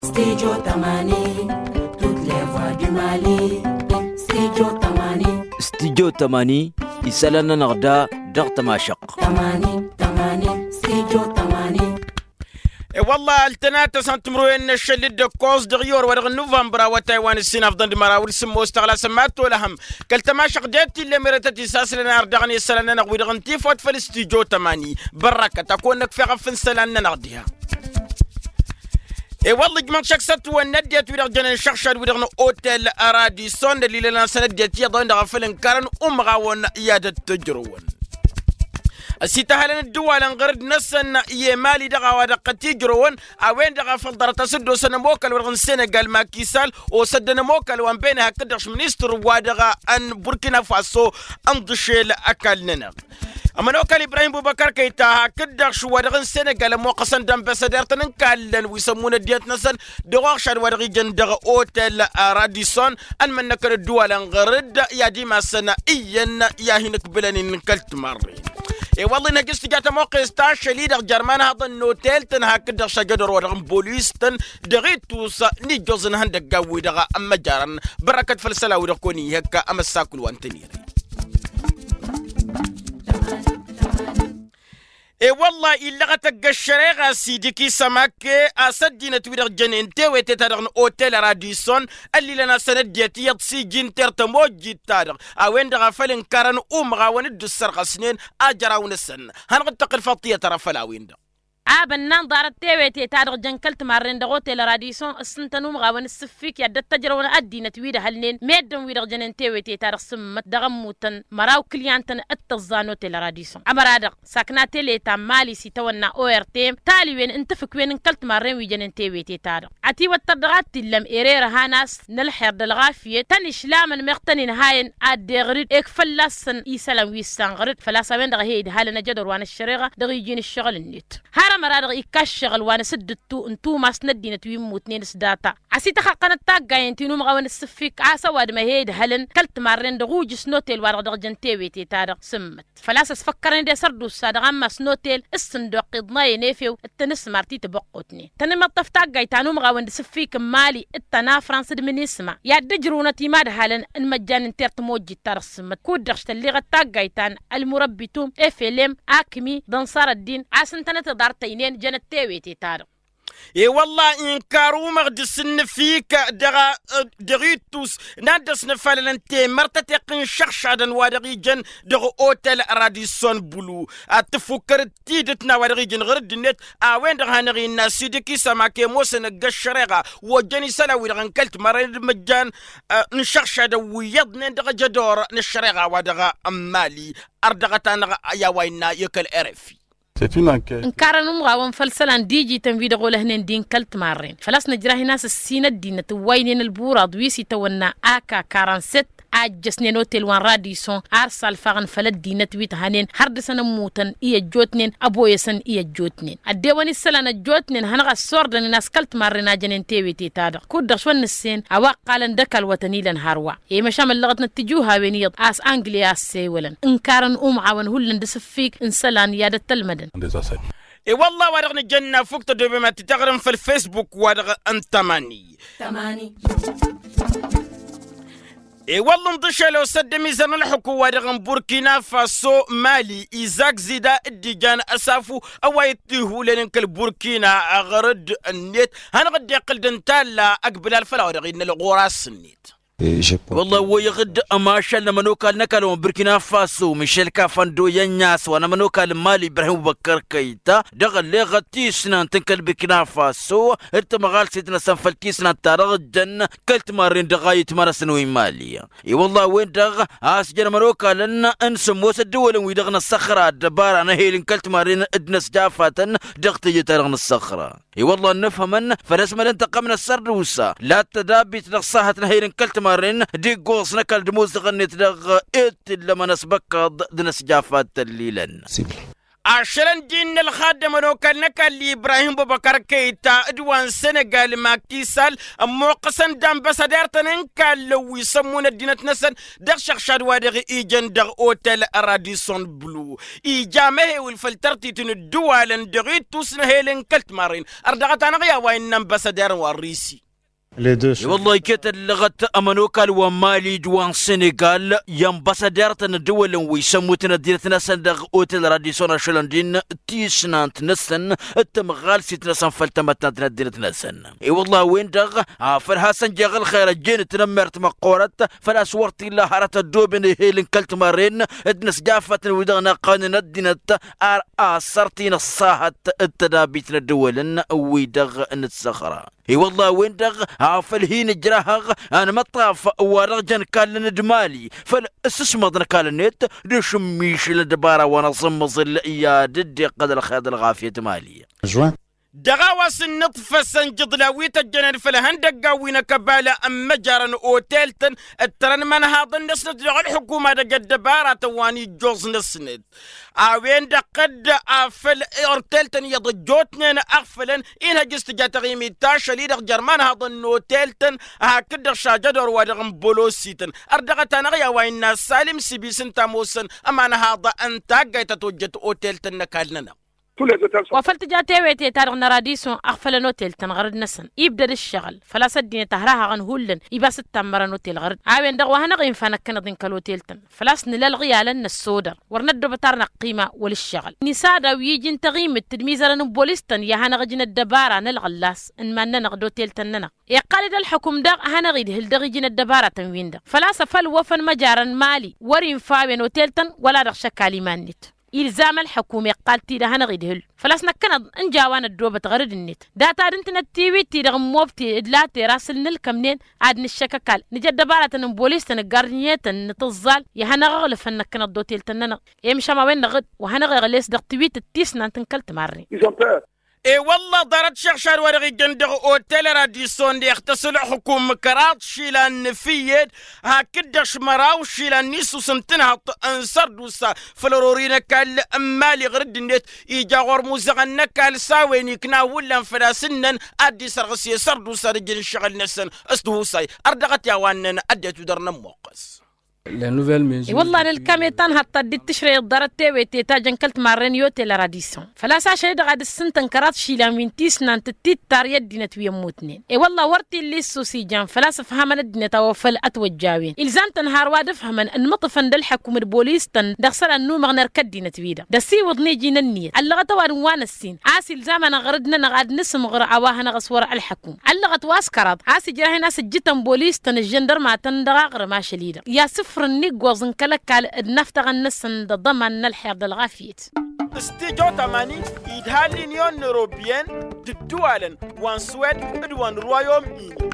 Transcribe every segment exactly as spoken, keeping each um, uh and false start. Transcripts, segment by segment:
Studio Tamani, toutes les voix du Mali. Studio Tamani. Studio Tamani, isalana narda dar tamashaq. Tamani, Tamani, Studio Tamani. والله التناتس انتمروين الشلد كوز دغيور ورغ نوفمبر وتايوان السين افضل دمارا ورسمو استغلا سماتو لهم كالتماشق جاتي اللي مرتتي ساسلنا اردغني سلنا نغوي دغنتي فوت فالاستيجو تماني بركة تكونك في غفن سلنا نغديها اي والله جمع شخصت ونديت ودغ جنن شخشر ودغن اوتيل اراديسون اللي لنا سنديت يضون دغفلن كارن امغاون يادت تجرون السيتهالن الدول انغرد نسن يمالي دغا ودقتي جرون اوين دغا فلدر تسدو سن موكل ورغن السنغال ماكيسال وسدنا موكل وان بينها كدش منيستر ودغا ان بوركينا فاسو اندشيل اكلنا اما نوكل ابراهيم بوبكر كيتا كدش ودغن السنغال موقسن دمبسدر تنكالن ويسمون ديت نسن دغا شاد ودغي جن دغا اوتيل راديسون ان من نكر الدول انغرد يا ديما سنه اين يا هنك بلن كلت مري اي والله نقصت جات موقع ستاش ليدر جرمان هذا النوتيل تنها كدر شجدر ورغم بوليس تن دغيت توسا نيجوزن هندق قوي دغا اما جارن بركة فلسلا ودكوني هكا اما الساكل وانتنيري اي والله إلا غتق الشريغة سيديكي سماك أسدينا تويدر جنين تيوي تتارغن أوتيل راديسون اللي لنا سنديتي يطسي جين ترتموجي تارغ أوين دغا فلن كارن أمغا وندو السرغة سنين أجراون السن هنغد تقل فطية ترى فلاوين دا آبنان دارت تيويتي تارغ جنكلت مارين دغوتي لراديسون السنتنو مغاون السفيك يدد تجرون أدينا تويدا هلنين ميدن ويدغ جنين تيويتي تارغ سمت دغموتن مراو كليانتن التزانوتي لراديسون عمرادغ ساكناتي ليتا مالي سيتونا او ار تيم تالي وين انتفك وين انكلت مارين ويجنين تيويتي تارغ عتي واتدغات تلم إرير هاناس نلحر دلغافية تانيش لامن مغتنين هاين ادغريد اك فلاسن إيسالم ويسان غريد فلاسا وين دغ هيد هالنا جدر وان الشريغة دغ يجين الشغل النت مرادغ يكشغل وانا سدتو انتو ما سندينا تويم موتنين سداتا عسيتا خلقنا التاقاين تينو مغاون السفيك عاسا واد ما هيد هلن كلت مارين دغوج سنوتيل وارغ جنتيوي تيتارغ سمت فلاسس فكرين دي سردو السادغ اما سنوتيل السندوق قضناي نيفيو التنس مارتي تبقوتني تنما الطفتاقاي تانو مغاون السفيك مالي التنا فرانس دمنيسما يا دجرونا تيماد هلن المجان انتير تموجي تارغ سمت كود دغشت اللي غتاقاي تان المربيتوم افلم اكمي دنصار الدين عاسن تنت دارتي نين جنت تيويتي تارو اي والله انكارو مغدسن فيك دغا دغيتوس نادس نفالن انت مرتتي قن شخشادن وادغي جن دغ اوتيل راديسون بلو اتفكر تيدتنا وادغي جن غرد النت اوين دغ هنغي الناس ديكي سماكي موسن قشريغا وجني سنه ودغ كلت مريد مجان نشخشاد ويضن دغ جدور نشريغا ودغ امالي اردغتان يا وينا يكل ارفي انكارن مغاون فلسلان ديجي تنفيد غوله هنين دين كلت مارين فلاس نجراهي ناس السينة دينة وينين البورا دويسي تونا آكا كاران ست عجسنين اوتيل وان راديسون ارسال فاغن فلد دينة ويت هنين هردسان موتن ايا جوتنين ابويسان ايا جوتنين الديواني السلان جوتنين هنغا السوردن ناس كلت مارين اجنين تيويتي تادا كود شوان السين اواق قالن دكال وطنيلن هاروا اي مشامل لغتنا تجوها وينيض اس انجليا سيولن انكارن ام عاون هولن دسفيك انسلان يادة المدن اي والله ورغن الجنة فوق تدوبي ما تتغرم في الفيسبوك ورغ انتماني تماني اي والله انتشلوا سد ميزان الحكو ورغم بوركينا فاسو مالي إيزاك زيدا الدجان أسافو أو يتيهو لنكل بوركينا أغرد النت هنغد يقل دنتالا أقبل الفلا ورغينا الغراس النت والله ويغد أماشا لما نوكال نكالو بركينا فاسو ميشيل كافاندو ينياس وانا منوكال مالي إبراهيم بكر كيتا دغل لي غتي سنان تنكل بركينا فاسو انت مغال سيدنا سنفلكي سنان تارغ الجن كلت مارين دغاية مارا سنوي مالية اي والله وين دغ اسجن منوكال لنا انسموس الدول ويدغنا الصخرة دبار انا هيلين كلت مارين ادنس جافة دغتي تارغنا الصخرة اي والله نفهمن فلسما لنتقمنا السردوسة لا تدابي تنقصاها هيلين كلت مارين دي قوص نكال دموز غنيت دغ ات لما نسبك دنس جافات الليلن عشرين دين الخادم نوكلنك اللي إبراهيم بوبكر كيتا ادوان سنغال ماكي سال موقسن دام بسادر تنكال لو يسمون الدينة نسن دغ شخشاد وادغ إيجان دغ أوتيل راديسون بلو إيجامه والفلترتي تندوالن دغي توسن هيلن كلت مارين أردغتان غيا وين بسادر والريسي والله كيت اللغة أمانوكال ومالي دوان سنغال ينبسادرتنا دول ويسموتنا ديرتنا صندوق أوتيل راديسون شلندين تيسنانت نسن التمغال سيتنا فلتمتنا ديرتنا سن اي والله وين دغ فرها سنجاغ الخير الجين تنمرت مقورت فلا سورتي الله هرت الدوبن هيلن كلت مارين ادنس جافة ودغنا قانون الدينت ار اثرتين الصاحت التدابيتنا دولن ويدغ نتسخرا اي والله وين دغ فالهين جراها انا مطاف ورجن كان ندمالي فالاسسمضنا كان النت دشميش لدبارة وانا صمص يا ددي قدر خياد الغافية مالي دغاوس النطفة سنجد لاويت الجنان فلهن دقاوين كبالة أما جارن أوتيلتن الترن من هذا النسند لغا الحكومة دقد دبارة تواني جوز نسند اوين دقد افل أورتيلتن يضجوتنين أغفلن إنها جست جاتغيمي تاشا ليدغ جرمان هذا النوتيلتن هكذا شاجدور ودغم بولوسيتن أردغتان غيا وإن سالم سيبيسن تاموسن أما هذا أنتا قايتا توجد أوتيلتن نكالنا وفلت جاتي ويتي تارغ نراديسون أغفل نوتيل تنغرد نسن يبدأ الشغل فلا سدين تهراها غن هولن يباس التمر نوتيل غرد عاوين دغوها نغين فانكنا ضين كالوتيل تن فلاس نلال غيالا السودر ورندو بتارنا قيمة وللشغل نسادا ويجين تغيم التدميز لنو بوليستن يهانا غجين الدبارة نلغلاس ان ما ننغ دوتيل تننا يقالد الحكم داغ هانا غيد هل دغيجين الدبارة تنوين دا فلاس فل وفن مجارا مالي ورين فاوين وتيل تن ولا دغ شكالي مانيت إلزام الحكومة قالتي ده هنا غيدهل فلاسنا كنا انجاوان الدوبة تغرد النت داتا دنتنا التيوي تيرغ موبتي ادلاتي راسل نلكمنين عاد نشككال نجد دبارة نبوليس تنقارنية نتظال يهانا غغلف انك كنا الدوتيل تننا يمشا ما وين نغد وهانا غغليس دق تيويت التيسنا تنكلت ماري اي والله دارت شخشار ورغي جندغ اوتيل راديسون دي اختصل حكومة كرات شيلان نفيد هكذا شمراو شيلان نيسو سنتنها انصر دوسا فلورورينا كال امالي غرد النت ايجا غور موزغنا كال ساويني كنا ولا فراسنن ادي سرغسي سردوسا رجل الشغل نسن اسدوساي اردغت يا وانن اديتو درنا موقس والله الكاميتان حتى دي تشري الدارت تيوي تيتا جنكلت مارين يوتيل راديسون فلا ساشي دغاد السنتن كرات شيلان من تيسنان تتيتار يدينا تويموتنين اي والله ورتي اللي سوسيجان فلا سفهمن الدنيا توفل اتوجاوين الزام تنهار واد فهمن ان مطفن دالحكومة البوليس تن دخسر انو مغنر كدينا تويدا دسي وضني جينا النية اللغة وان وان السين عاسي الزامنا غردنا نغاد نسم غر عواهنا غصور الحكوم اللغة واسكرات عاسي جراهي ناس جتن بوليس تن الجندر ما تندغاغر ما شليدا يا سفر النيق وزن كلك على النفتغ النسن ضمن الحياة الغافيت استيجو تماني يدهالي نيون نوروبيان تدوالن وان سويد وان رويوم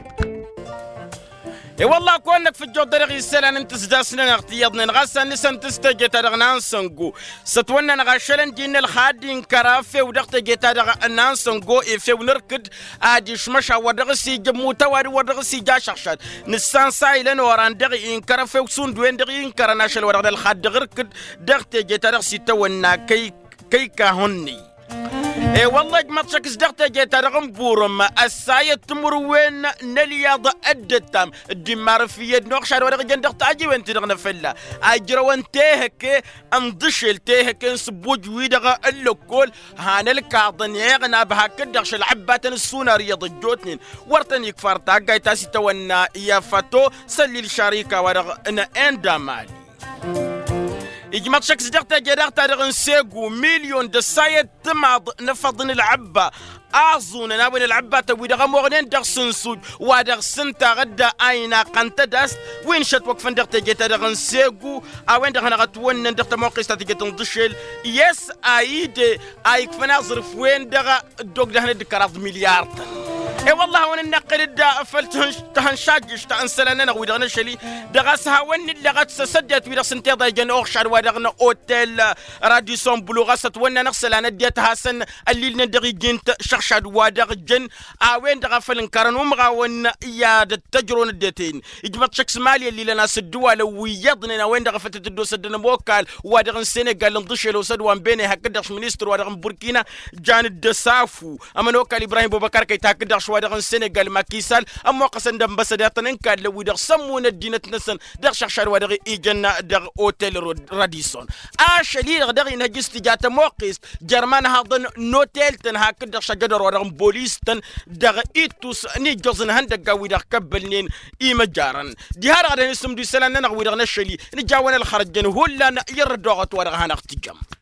اي والله كونك في الجو درغي السلان انت سداسنا اغتياضنا نغاسا نسان تستجي تدغنان سنقو ستوانا نغاشلن دين الخادين كرافي ودغت جيتا دغنان سنقو ايفي ونركد ادي شمشا ودغسي جموتا ودغسي جا شخشاد نسان سايلن وران دغي ان كرافي وسون دوين دغي ان كرناشل ودغ الخاد دغركد دغت جيتا دغسي تونا كي كي كهني اي والله ما تشكس دغتا جيتا رغم بورم الساية تمروين نلياض الدتام الدمار في يد نوخشار ورغ جندغ تاجي وين تدغنا فلا اجرون تيهك امضشل تيهك نسبوج ويدغ اللوكول هان الكاظن يغنى بها كدغش العبات السونا رياض جوتنين ورتن يكفر تاقاي تاسي تونا يا فتو سلي الشريكة ورغ انا اندامالي إجماع شخص دقتا جدقتا رغن سيقو مليون دسايد تماض نفضن العبا أعزونا نابن العبا توي دغم وغنين دغ سنسود ودغ سنتا غدا آينا قانتا داس وين شات وقفن دقتا جتا رغن سيقو أوين دغنا غتونن دقتا موقيستا تجتن دشل يس آيدي آيك فنازرف وين دغا دوغ دهنا دكراض مليار اي والله وانا نقل الدا فلتهن تهنشاجش تانسلنا ويدغنا شلي دغاسها ون اللي غات سدت ويدغ سنتي ضايجن اوخشار ودغنا اوتيل راديسون بلو غاست وانا نغسل انا ديت هاسن اللي ندغي جنت شخشاد ودغ جن اوين دغ فلن كارن ومغا ون يا تجرون الديتين اجمت شخص مالي اللي لنا سدوا لو يضنا وين دغ فتت الدو سدنا موكال ودغ السنغال نضش لو سدوان بيني هكدغ مينستر ودغ بوركينا جان الدسافو اما نوكال ابراهيم بوبكر كي تاكدغ شو ودغ السنغال ماكيسال اما قسن دم بس داتن كاد لو دغ سمون الدينه نسن دغ شخشار ودغ ايجنا دغ اوتيل راديسون اش لي دغ نجست جات موقيس جرمان هاضن نوتيل تن هكدغ شجدر ودغ بوليس تن دغ ايتوس ني جوزن هندغ ويدغ كبلنين ايما جارن دي هار غادي نسم دي سلان نغ ويدغ نشلي نجاونا الخرجن هولان يردوغت ودغ هنختجم